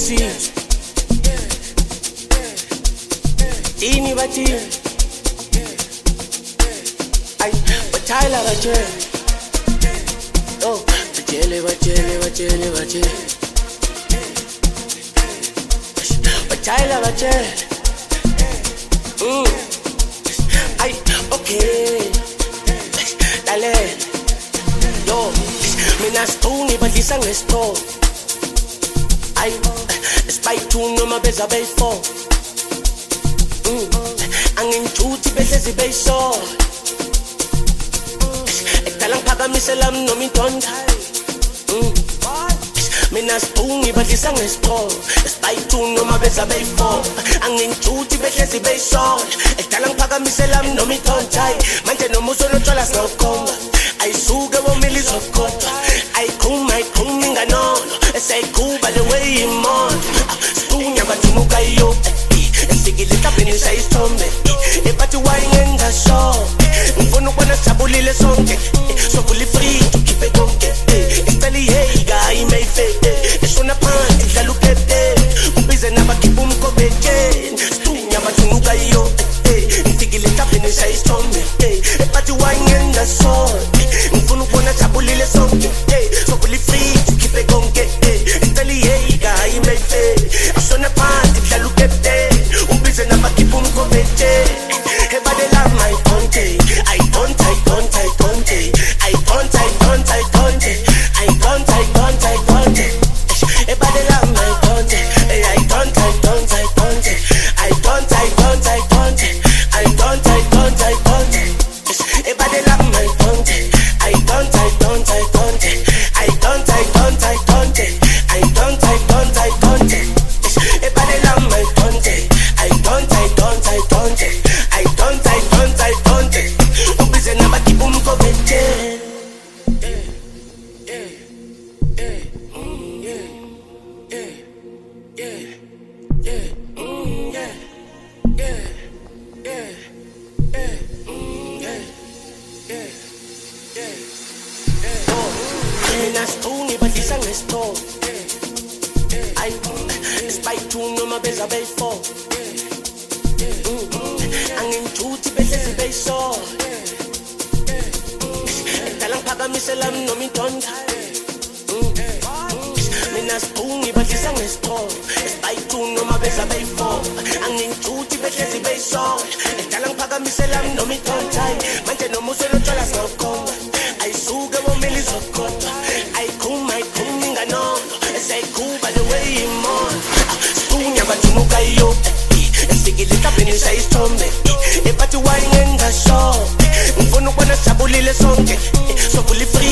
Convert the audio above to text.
bathi ini bathi ay bathala bathe oh batshele batshele bathala bathe ay okay dale yo mina stone badlisa ngesto ay spy two noma beza bay 4 anginthuthi behlezi bayisho ekudalang phakamisela noma intonda mina stone badlisa ngesto spy two noma beza bay 4 anginthuthi behlezi bayisho ekudalang phakamisela noma intonda manje noma usonotshwala sinokhomba ayisuke bomeli zokodwa ayikhuma inganono esayikuba the way imondo stunya bathunuka yo esikile tabini sayisithombe ebathi wayengenza so ngifuna ukubona sijabulile sonke sokuli free to keep it konke isicela iheyga imeyifete esona phansi dlala upepe ubize nabakhipha umkobetsheni stunya bathunuka yo esikile tabini sayisithombe ebathi wayengenza so ngifuna ukubona sijabulile sonke sokuli free to keep it konke isicela iheyga imeyifete esona phansi dlala upepe ubize nabakhipha umkobetsheni everybody love my conte I don't everybody love my conte I don't everybody love my conte I don't everybody love my conte ubize nabakhipha umkobetsheni mina stone badlisa ngesto ay spy two noma beza bay 4 anginthuthi behlezi bayisho ekudalang phakamisela noma intonda mina stone badlisa ngesto spy two noma beza bay 4 anginthuthi behlezi bayisho ekudalang phakamisela noma intonda manje noma usolotshwala sinokhomba ayisuke bomeli zokodwa ayikhuma inganono esayikuba the way imondo stunya bathunuka yo esikile tabini sayisithombe ebathi wayengenza so ngifuna ukubona sijabulile sonke sokuli free